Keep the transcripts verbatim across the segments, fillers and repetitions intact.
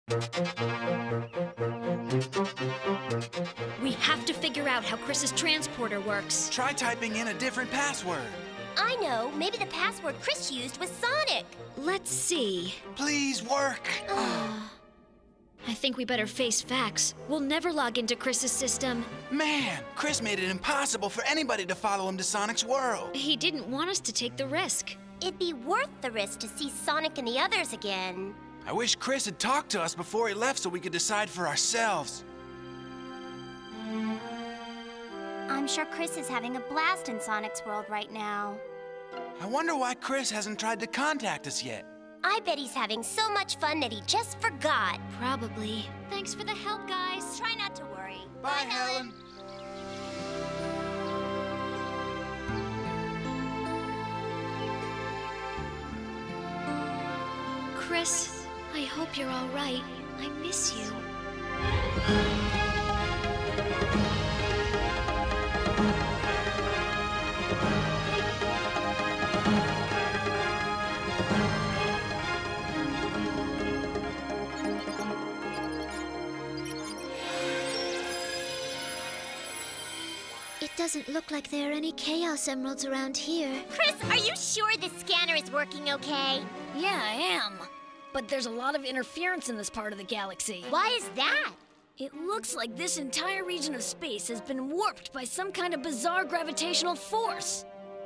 We have to figure out how Chris's transporter works. Try typing in a different password. I know. Maybe the password Chris used was Sonic. Let's see. Please work. I think we better face facts. We'll never log into Chris's system. Man, Chris made it impossible for anybody to follow him to Sonic's world. He didn't want us to take the risk. It'd be worth the risk to see Sonic and the others again. I wish Chris had talked to us before he left so we could decide for ourselves. I'm sure Chris is having a blast in Sonic's world right now. I wonder why Chris hasn't tried to contact us yet. I bet he's having so much fun that he just forgot. Probably. Thanks for the help, guys. Try not to worry. Bye, Helen. Chris, I hope you're all right. I miss you. It doesn't look like there are any Chaos Emeralds around here. Chris, are you sure the scanner is working okay? Yeah, I am. But there's a lot of interference in this part of the galaxy. Why is that? It looks like this entire region of space has been warped by some kind of bizarre gravitational force.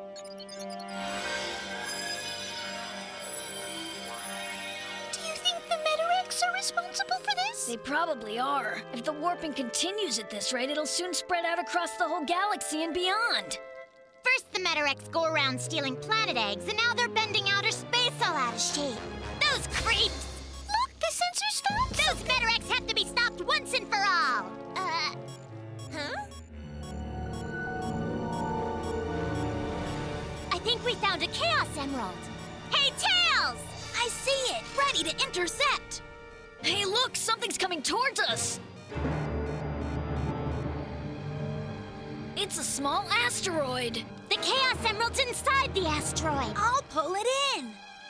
Do you think the Metarex are responsible for this? They probably are. If the warping continues at this rate, it'll soon spread out across the whole galaxy and beyond. First the Metarex go around stealing planet eggs, and now they're bending outer space all out of shape. Those creeps! Look, the sensors found Those Metarex have to be stopped once and for all! Uh... Huh? I think we found a Chaos Emerald! Hey, Tails! I see it, ready to intercept! Hey, look, something's coming towards us! It's a small asteroid! The Chaos Emerald's inside the asteroid! I'll pull it in!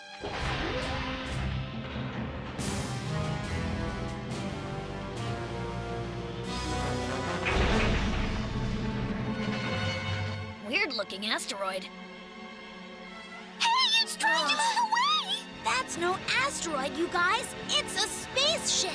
Weird-looking asteroid. Hey, it's trying to move away! That's no asteroid, you guys! It's a spaceship!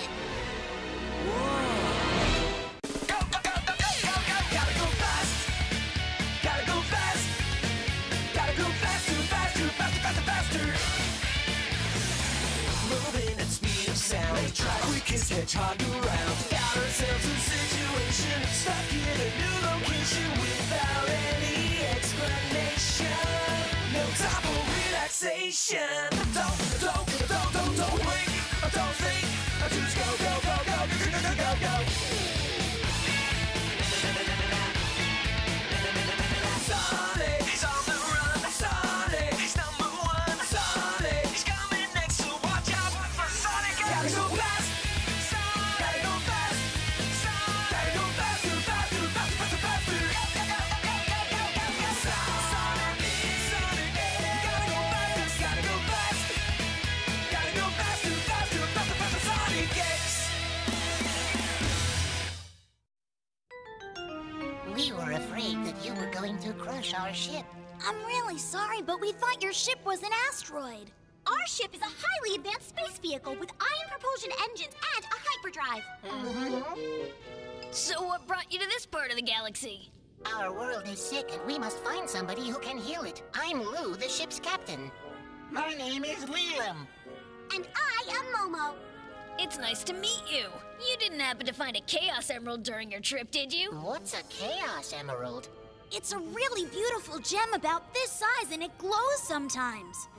Quickest hedgehog around. Got ourselves a situation, stuck in a new location without any explanation. No time for relaxation. Don't, don't, don't, don't, don't blink, don't think, just go, go, go, go, go, go, go, go. Sonic, he's on the run. Sonic, he's number one. Sonic, he's coming next, so watch out for Sonic. Gotta go fast. Gotta go fast. Gotta go faster, faster, faster, faster, faster. Sonic, Sonic, gotta go fast, gotta go fast. Gotta go faster, faster, faster, faster, Sonic X. We were afraid that you were going to crush our ship. I'm really sorry, but we thought your ship was an asteroid. Our ship is a highly advanced space vehicle with ion propulsion engines and a hyperdrive. Mm-hmm. So what brought you to this part of the galaxy? Our world is sick and we must find somebody who can heal it. I'm Lou, the ship's captain. My name is Leland. And I am Momo. It's nice to meet you. You didn't happen to find a Chaos Emerald during your trip, did you? What's a Chaos Emerald? It's a really beautiful gem about this size and it glows sometimes.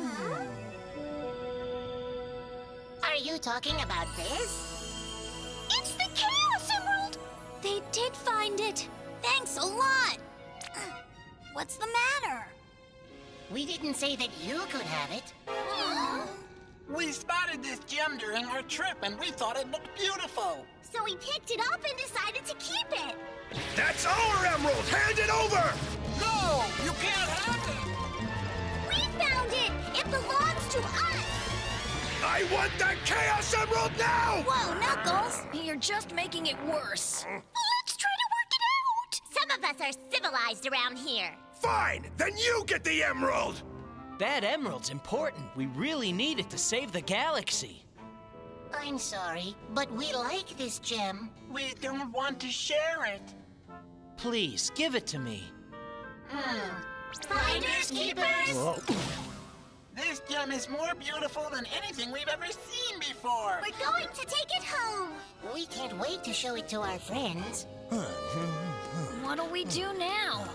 Are you talking about this? It's the Chaos Emerald! They did find it. Thanks a lot. What's the matter? We didn't say that you could have it. We spotted this gem during our trip and we thought it looked beautiful. So we picked it up and decided to keep it. That's our emerald! Hand it over! No, you can't have it. We found it! It belongs to us! I want that Chaos Emerald now! Whoa, Knuckles! You're just making it worse. Let's try to work it out! Some of us are civilized around here. Fine, then you get the emerald! That emerald's important. We really need it to save the galaxy. I'm sorry, but we like this gem. We don't want to share it. Please, give it to me. Hmm. Finders keepers! Whoa. This gem is more beautiful than anything we've ever seen before. We're going to take it home. We can't wait to show it to our friends. What do we do now?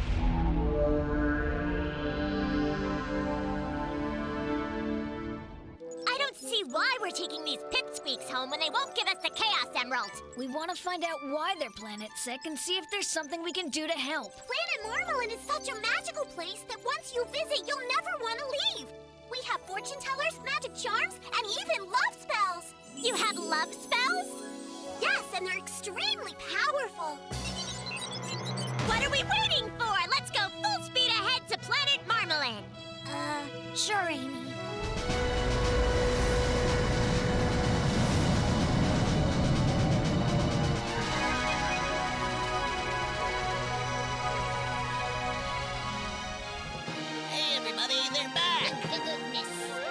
I don't see why we're taking these pipsqueaks home when they won't give us the Chaos Emerald. We want to find out why their planet's sick and see if there's something we can do to help. Planet Marmalin is such a magical place that once you visit, you'll never want to leave. We have fortune tellers, magic charms, and even love spells. You have love spells? Yes, and they're extremely powerful. What are we waiting for? Let's go full speed ahead to Planet Marmalin. Uh, sure, Amy. Hey, everybody, they're back! Thank goodness.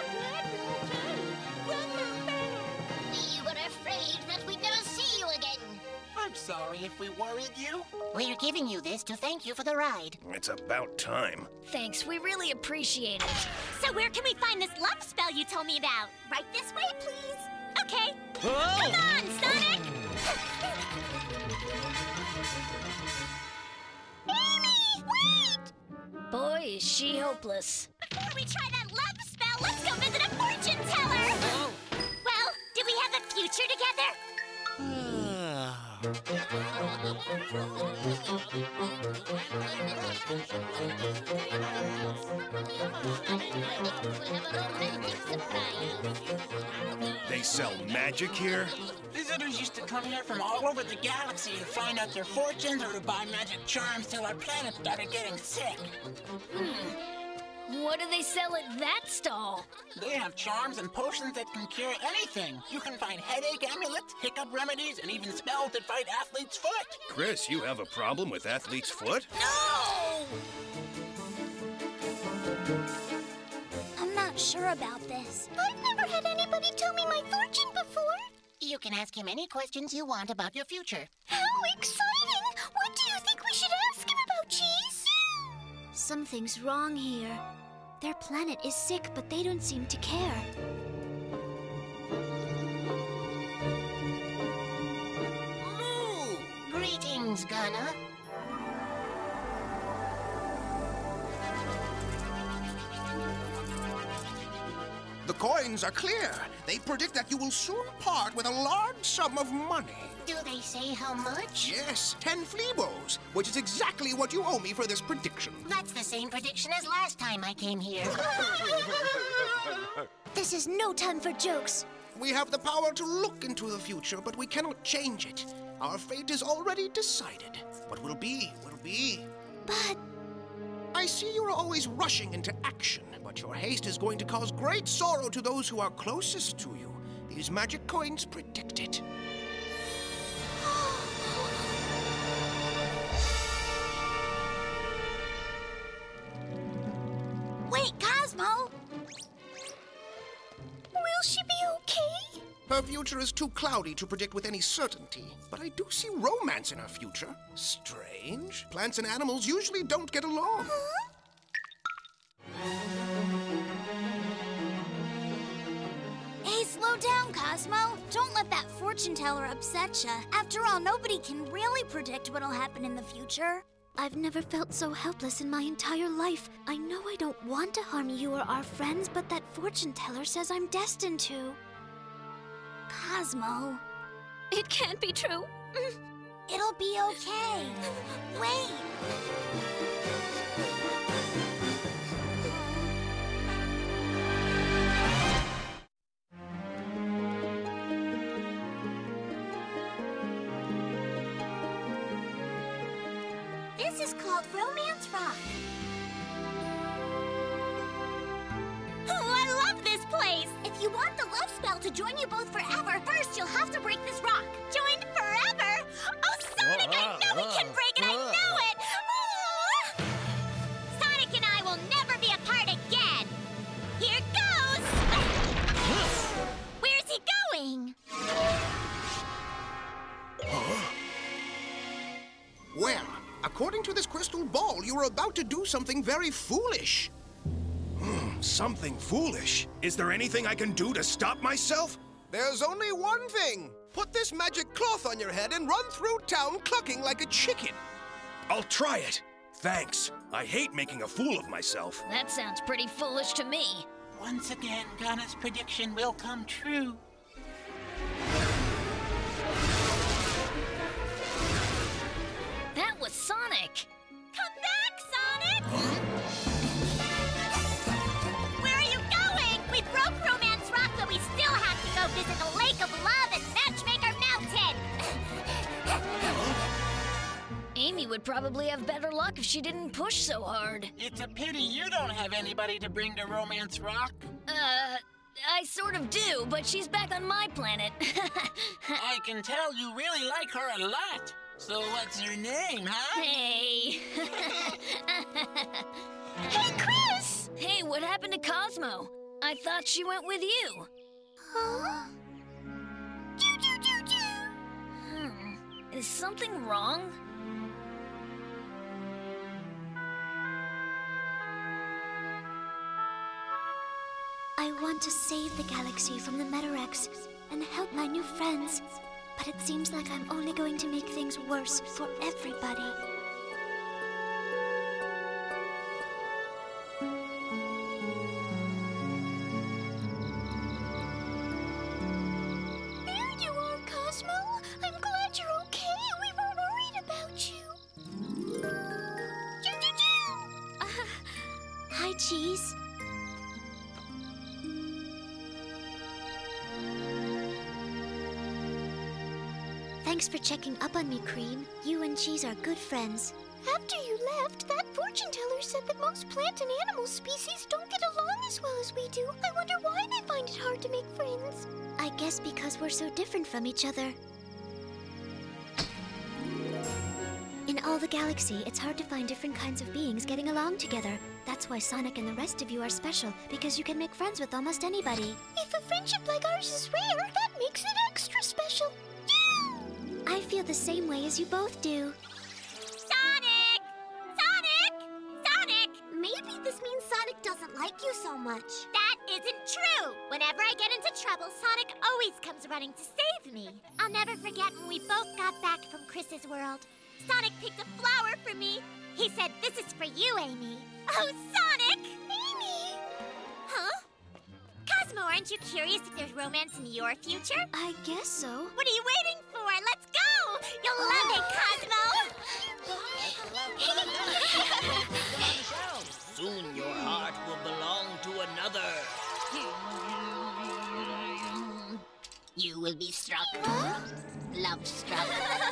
We were afraid that we'd never see you again. I'm sorry if we worried you. We're giving you this to thank you for the ride. It's about time. Thanks, we really appreciate it. So where can we find this love spell you told me about? Right this way, please. Okay. Whoa! Come on, Sonic! Amy, wait! Boy, is she hopeless. Before we try that love spell, let's go visit a fortune teller! Whoa. Well, do we have a future together? They sell magic here? Visitors used to come here from all over the galaxy to find out their fortunes or to buy magic charms till our planet started getting sick. What do they sell at that stall? They have charms and potions that can cure anything. You can find headache amulets, hiccup remedies, and even spells that fight Athlete's Foot. Chris, you have a problem with Athlete's Foot? No! I'm not sure about this. I've never had anybody tell me my fortune before. You can ask him any questions you want about your future. How exciting! What do you think we should ask him about, Cheese? Something's wrong here. Their planet is sick, but they don't seem to care. Moo! Greetings, Gunna. The coins are clear. They predict that you will soon part with a large sum of money. Do they say how much? Yes, ten fleabos, which is exactly what you owe me for this prediction. That's the same prediction as last time I came here. This is no time for jokes. We have the power to look into the future, but we cannot change it. Our fate is already decided. What will be, will be. But I see you are always rushing into action, but your haste is going to cause great sorrow to those who are closest to you. These magic coins predict it. Wait, Cosmo! Will she be okay? Her future is too cloudy to predict with any certainty, but I do see romance in her future. Strange. Plants and animals usually don't get along. Huh? Hey, slow down, Cosmo. Don't let that fortune teller upset ya. After all, nobody can really predict what'll happen in the future. I've never felt so helpless in my entire life. I know I don't want to harm you or our friends, but that fortune teller says I'm destined to. Cosmo, It can't be true. it'll be okay. Wait. This is called Romance Rock. Oh, I love this place! If you want the love spell to join you both forever, first you'll have to break this rock. Joined forever? Oh, Sonic, I know we can break it! I know it! Oh. Sonic and I will never be apart again! Here goes! Where's he going? Well, according to this crystal ball, you're about to do something very foolish. Hmm, something foolish? Is there anything I can do to stop myself? There's only one thing. Put this magic cloth on your head and run through town clucking like a chicken. I'll try it. Thanks. I hate making a fool of myself. That sounds pretty foolish to me. Once again, Ghana's prediction will come true. That was Sonic. Come back, Sonic! Where are you going? We broke Romance Rock, but we still have to go visit the Lake of Love and Matchmaker Mountain! Amy would probably have better luck if she didn't push so hard. It's a pity you don't have anybody to bring to Romance Rock. Uh, I sort of do, but she's back on my planet. I can tell you really like her a lot. So what's her name, huh? Hey. Hey, Chris! Hey, what happened to Cosmo? I thought she went with you. Huh? Choo choo choo choo! Hmm. Is something wrong? I want to save the galaxy from the Metarex and help my new friends. But it seems like I'm only going to make things worse for everybody. There you are, Cosmo. I'm glad you're okay. We were worried about you. Choo choo choo! Uh, hi, Cheese. Thanks for checking up on me, Cream. You and Cheese are good friends. After you left, that fortune teller said that most plant and animal species don't get along as well as we do. I wonder why they find it hard to make friends. I guess because we're so different from each other. In all the galaxy, it's hard to find different kinds of beings getting along together. That's why Sonic and the rest of you are special, because you can make friends with almost anybody. If a friendship like ours is rare, that makes it extra special. I feel the same way as you both do. Sonic! Sonic! Sonic! Maybe this means Sonic doesn't like you so much. That isn't true! Whenever I get into trouble, Sonic always comes running to save me. I'll never forget when we both got back from Chris's world. Sonic picked a flower for me. He said, "This is for you, Amy." Oh, Sonic! Amy! Huh? Cosmo, aren't you curious if there's romance in your future? I guess so. What are you waiting for? Let's go! You'll love it, Cosmo! Soon your heart will belong to another. You will be struck. Love struck.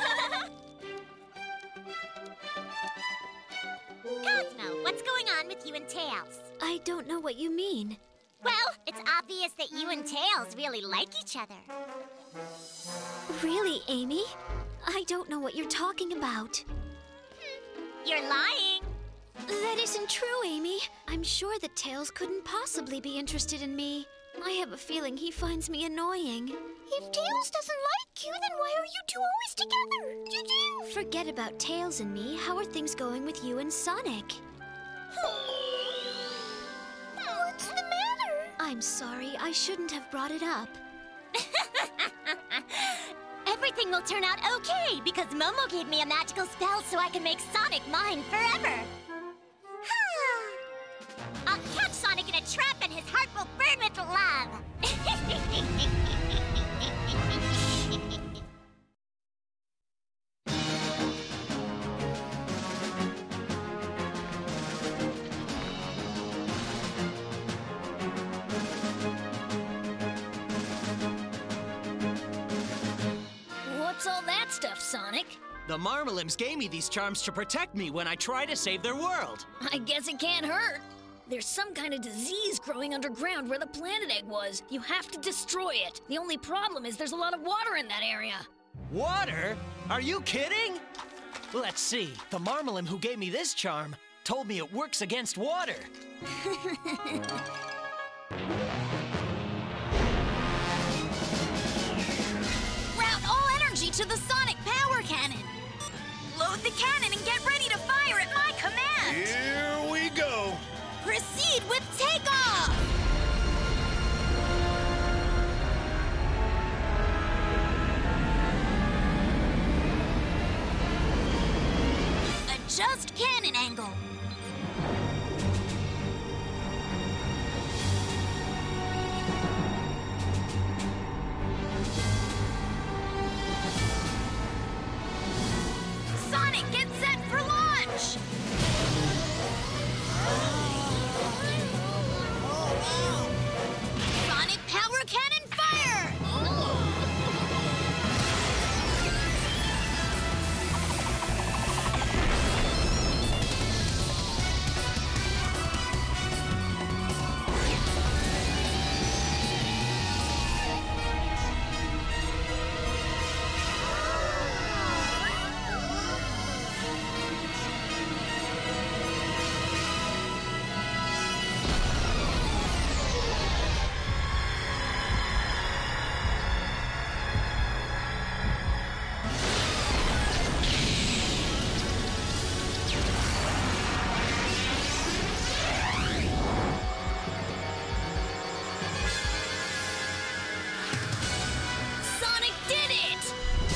Cosmo, what's going on with you and Tails? I don't know what you mean. Well, it's obvious that you and Tails really like each other. Really, Amy? I don't know what you're talking about. You're lying. That isn't true, Amy. I'm sure that Tails couldn't possibly be interested in me. I have a feeling he finds me annoying. If Tails doesn't like you, then why are you two always together? Choo-choo. Forget about Tails and me. How are things going with you and Sonic? What's the matter? I'm sorry. I shouldn't have brought it up. Everything will turn out okay, because Momo gave me a magical spell so I can make Sonic mine forever. I'll catch Sonic in a trap and his heart will burn with love. What's all that stuff, Sonic? The Marmalims gave me these charms to protect me when I try to save their world. I guess it can't hurt. There's some kind of disease growing underground where the planet egg was. You have to destroy it. The only problem is there's a lot of water in that area. Water? Are you kidding? Let's see. The Marmalim who gave me this charm told me it works against water. Route all energy to the sonic power cannon. Load the cannon and get ready to fire at my command. Here we go. Proceed with takeoff. Adjust cannon angle. Sonic, get set for launch! Sonic power cannon fire! Sonic did it!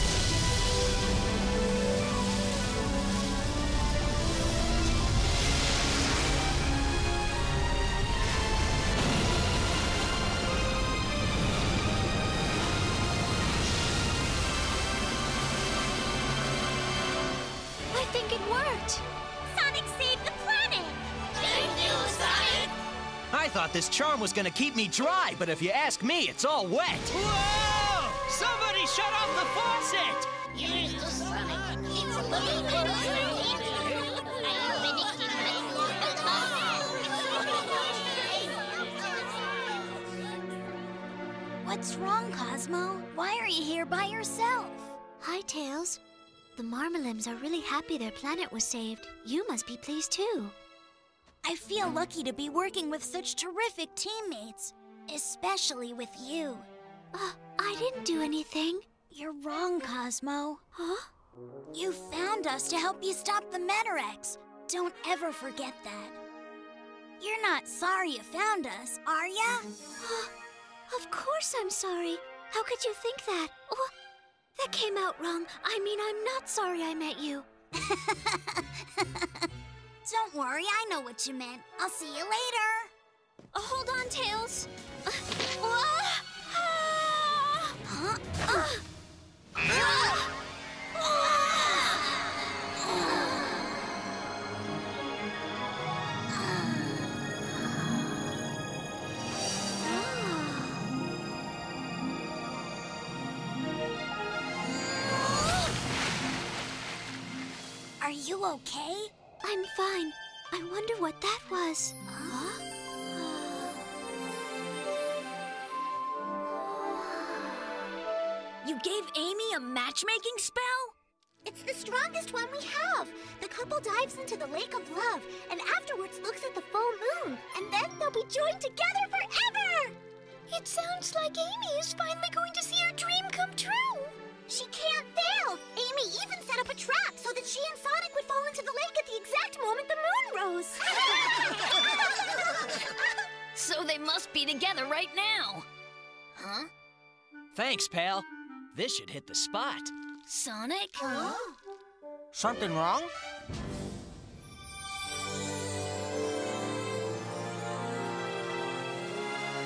I think it worked. Sonic saved the planet! Thank you, Sonic! I thought this charm was gonna keep me dry, but if you ask me, it's all wet. Whoa! Somebody shut off the faucet! Here's the Sonic. What's wrong, Cosmo? Why are you here by yourself? Hi, Tails. The Marmalims are really happy their planet was saved. You must be pleased too. I feel lucky to be working with such terrific teammates, especially with you. Uh, I didn't do anything. You're wrong, Cosmo. Huh? You found us to help you stop the Metarex. Don't ever forget that. You're not sorry you found us, are ya? Of course I'm sorry. How could you think that? Oh, that came out wrong. I mean, I'm not sorry I met you. Don't worry, I know what you meant. I'll see you later. Uh, hold on, Tails. Uh, Huh? Are you okay? I'm fine. I wonder what that was. Huh? You gave Amy a matchmaking spell? It's the strongest one we have. The couple dives into the lake of love and afterwards looks at the full moon. And then they'll be joined together forever! It sounds like Amy is finally going to see her dream come true. She can't fail! Amy even set up a trap so that she and Sonic would fall into the lake at the exact moment the moon rose. So they must be together right now. Huh? Thanks, pal. This should hit the spot. Sonic? Something wrong?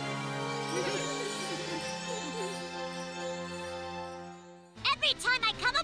Every time I come